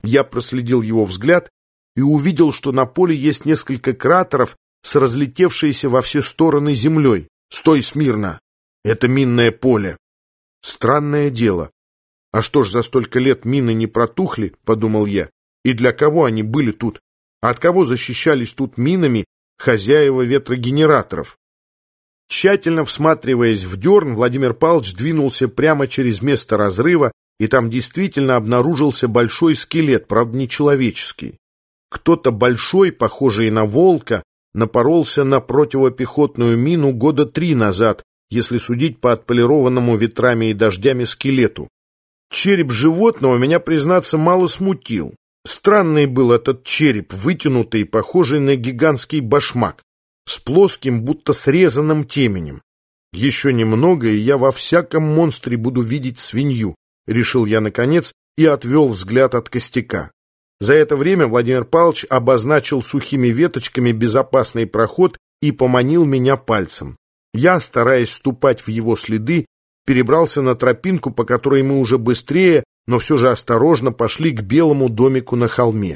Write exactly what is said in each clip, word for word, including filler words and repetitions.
Я проследил его взгляд и увидел, что на поле есть несколько кратеров с разлетевшейся во все стороны землей. «Стой смирно! Это минное поле!» Странное дело. А что ж, за столько лет мины не протухли, подумал я, и для кого они были тут? А от кого защищались тут минами хозяева ветрогенераторов? Тщательно всматриваясь в дерн, Владимир Павлович двинулся прямо через место разрыва, и там действительно обнаружился большой скелет, правда, не человеческий. Кто-то большой, похожий на волка, напоролся на противопехотную мину года три назад, если судить по отполированному ветрами и дождями скелету. Череп животного меня, признаться, мало смутил. Странный был этот череп, вытянутый, похожий на гигантский башмак, с плоским, будто срезанным теменем. Еще немного, и я во всяком монстре буду видеть свинью, решил я наконец и отвел взгляд от костяка. За это время Владимир Павлович обозначил сухими веточками безопасный проход и поманил меня пальцем. Я, стараясь ступать в его следы, перебрался на тропинку, по которой мы уже быстрее, но все же осторожно пошли к белому домику на холме.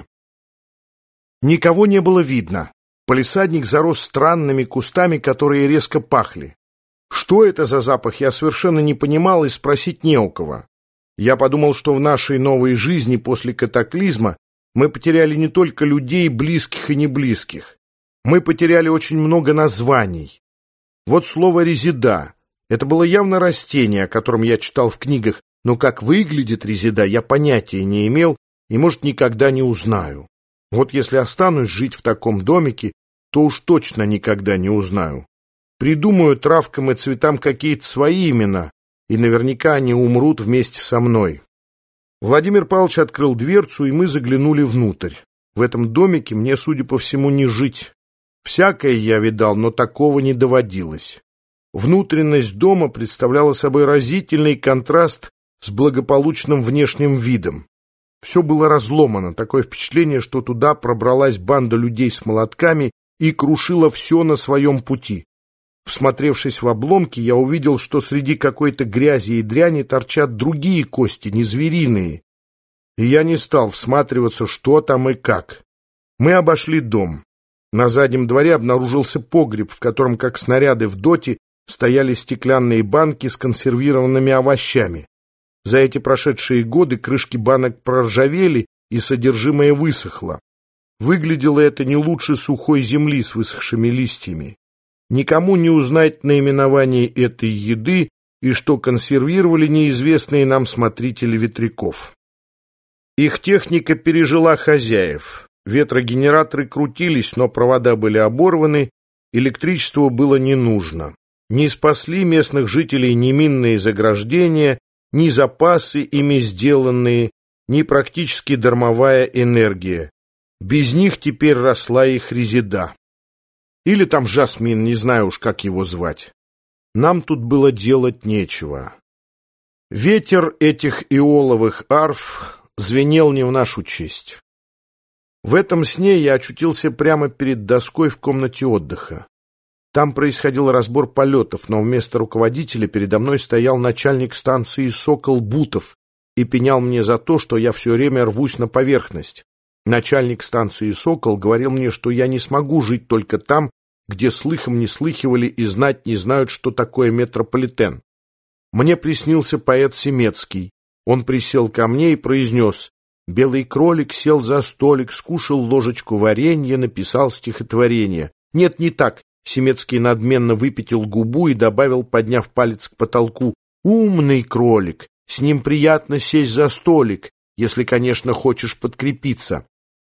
Никого не было видно. Палисадник зарос странными кустами, которые резко пахли. Что это за запах, я совершенно не понимал и спросить не у кого. Я подумал, что в нашей новой жизни после катаклизма мы потеряли не только людей, близких и неблизких. Мы потеряли очень много названий. Вот слово «резида». Это было явно растение, о котором я читал в книгах, но как выглядит резида, я понятия не имел и, может, никогда не узнаю. Вот если останусь жить в таком домике, то уж точно никогда не узнаю. Придумаю травкам и цветам какие-то свои имена, и наверняка они умрут вместе со мной. Владимир Павлович открыл дверцу, и мы заглянули внутрь. В этом домике мне, судя по всему, не жить. Всякое я видал, но такого не доводилось. Внутренность дома представляла собой разительный контраст с благополучным внешним видом. Все было разломано, такое впечатление, что туда пробралась банда людей с молотками и крушила все на своем пути. Всмотревшись в обломки, я увидел, что среди какой-то грязи и дряни торчат другие кости, не звериные. И я не стал всматриваться, что там и как. Мы обошли дом. На заднем дворе обнаружился погреб, в котором, как снаряды в доте, стояли стеклянные банки с консервированными овощами. За эти прошедшие годы крышки банок проржавели, и содержимое высохло. Выглядело это не лучше сухой земли с высохшими листьями. Никому не узнать наименование этой еды и что консервировали неизвестные нам смотрители ветряков. Их техника пережила хозяев. Ветрогенераторы крутились, но провода были оборваны, электричество было не нужно. Не спасли местных жителей ни минные заграждения, ни запасы, ими сделанные, ни практически дармовая энергия. Без них теперь росла их резида. Или там жасмин, не знаю уж, как его звать. Нам тут было делать нечего. Ветер этих иоловых арф звенел не в нашу честь. В этом сне я очутился прямо перед доской в комнате отдыха. Там происходил разбор полетов, но вместо руководителя передо мной стоял начальник станции «Сокол» Бутов и пенял мне за то, что я все время рвусь на поверхность. Начальник станции «Сокол» говорил мне, что я не смогу жить только там, где слыхом не слыхивали и знать не знают, что такое метрополитен. Мне приснился поэт Семецкий. Он присел ко мне и произнес: «Белый кролик сел за столик, скушал ложечку варенья, написал стихотворение». Нет, не так. Семецкий надменно выпятил губу и добавил, подняв палец к потолку: «Умный кролик, с ним приятно сесть за столик, если, конечно, хочешь подкрепиться».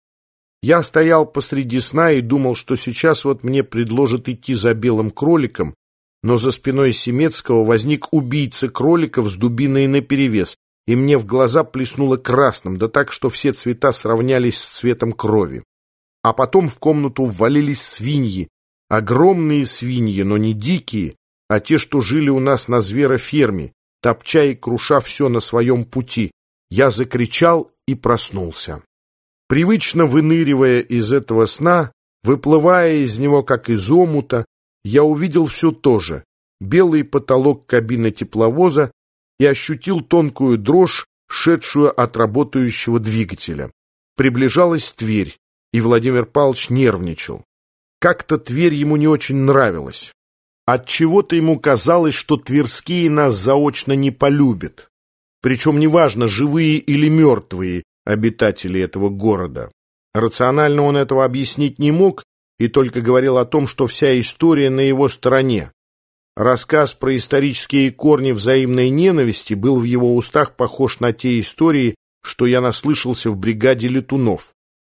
Я стоял посреди сна и думал, что сейчас вот мне предложат идти за белым кроликом, но за спиной Семецкого возник убийца кроликов с дубиной наперевес, и мне в глаза плеснуло красным, да так, что все цвета сравнялись с цветом крови. А потом в комнату ввалились свиньи, огромные свиньи, но не дикие, а те, что жили у нас на звероферме, топча и круша все на своем пути. Я закричал и проснулся. Привычно выныривая из этого сна, выплывая из него, как из омута, я увидел все то же: белый потолок кабины тепловоза, и ощутил тонкую дрожь, шедшую от работающего двигателя. Приближалась Тверь, и Владимир Павлович нервничал. Как-то Тверь ему не очень нравилась. Отчего-то ему казалось, что тверские нас заочно не полюбят. Причем неважно, живые или мертвые обитатели этого города. Рационально он этого объяснить не мог и только говорил о том, что вся история на его стороне. Рассказ про исторические корни взаимной ненависти был в его устах похож на те истории, что я наслышался в бригаде летунов.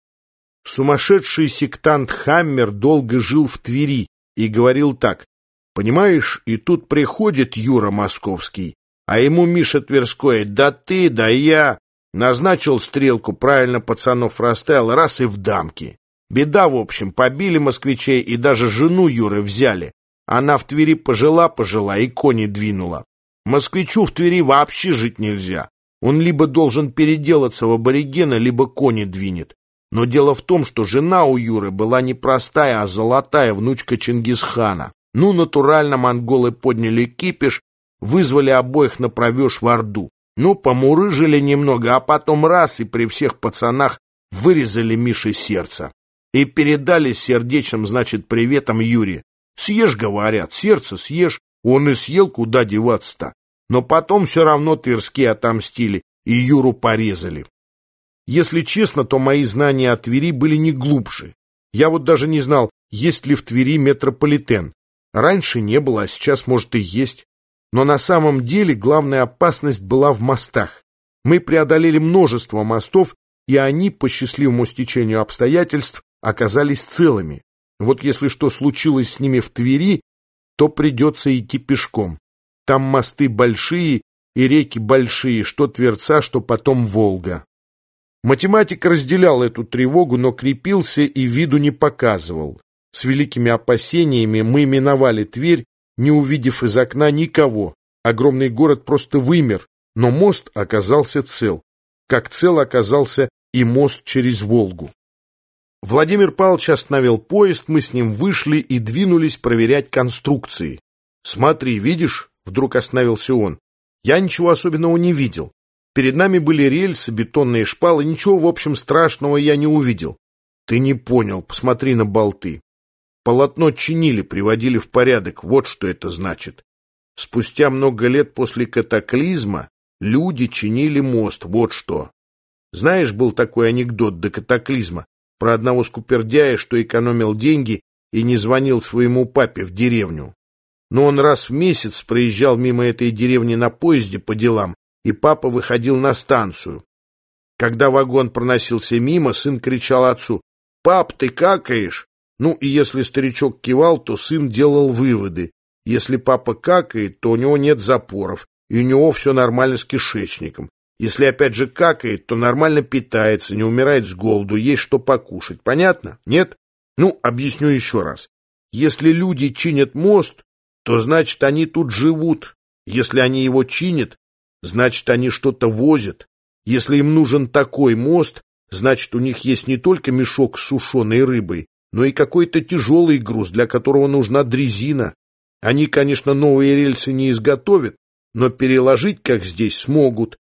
Сумасшедший сектант Хаммер долго жил в Твери и говорил так: «Понимаешь, и тут приходит Юра Московский, а ему Миша Тверской: да ты, да я». Назначил стрелку, правильно пацанов расставил, раз и в дамки. Беда, в общем, побили москвичей и даже жену Юры взяли. Она в Твери пожила-пожила и кони двинула. Москвичу в Твери вообще жить нельзя. Он либо должен переделаться в аборигена, либо кони двинет. Но дело в том, что жена у Юры была не простая, а золотая, внучка Чингисхана. Ну, натурально монголы подняли кипиш, вызвали обоих на провеж в Орду. Ну, помурыжили немного, а потом раз и при всех пацанах вырезали Мише сердце. И передали сердечным, значит, приветом Юре. Съешь, говорят, сердце съешь. Он и съел, куда деваться-то. Но потом все равно тверские отомстили и Юру порезали. Если честно, то мои знания о Твери были не глубже. Я вот даже не знал, есть ли в Твери метрополитен. Раньше не было, а сейчас, может, и есть. Но на самом деле главная опасность была в мостах. Мы преодолели множество мостов, и они, по счастливому стечению обстоятельств, оказались целыми. Вот если что случилось с ними в Твери, то придется идти пешком. Там мосты большие и реки большие, что Тверца, что потом Волга. Математик разделял эту тревогу, но крепился и виду не показывал. С великими опасениями мы миновали Тверь, не увидев из окна никого. Огромный город просто вымер, но мост оказался цел. Как цел оказался и мост через Волгу. Владимир Павлович остановил поезд, мы с ним вышли и двинулись проверять конструкции. «Смотри, видишь?» — вдруг остановился он. Я ничего особенного не видел. Перед нами были рельсы, бетонные шпалы, ничего, в общем, страшного я не увидел. Ты не понял, посмотри на болты. Полотно чинили, приводили в порядок, вот что это значит. Спустя много лет после катаклизма люди чинили мост, вот что. Знаешь, был такой анекдот до катаклизма про одного скупердяя, что экономил деньги и не звонил своему папе в деревню. Но он раз в месяц проезжал мимо этой деревни на поезде по делам, и папа выходил на станцию. Когда вагон проносился мимо, сын кричал отцу: «Пап, ты какаешь?» Ну, и если старичок кивал, то сын делал выводы. Если папа какает, то у него нет запоров, и у него все нормально с кишечником. Если опять же какает, то нормально питается, не умирает с голоду, есть что покушать. Понятно? Нет? Ну, объясню еще раз. Если люди чинят мост, то значит они тут живут. Если они его чинят, значит они что-то возят. Если им нужен такой мост, значит у них есть не только мешок с сушеной рыбой, но и какой-то тяжелый груз, для которого нужна дрезина. Они, конечно, новые рельсы не изготовят, но переложить, как здесь, смогут.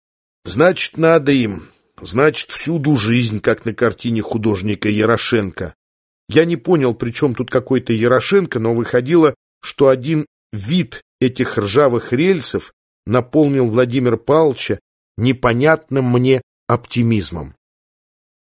Значит, надо им. Значит, всюду жизнь, как на картине художника Ярошенко. Я не понял, при чем тут какой-то Ярошенко, но выходило, что один вид этих ржавых рельсов наполнил Владимира Павловича непонятным мне оптимизмом.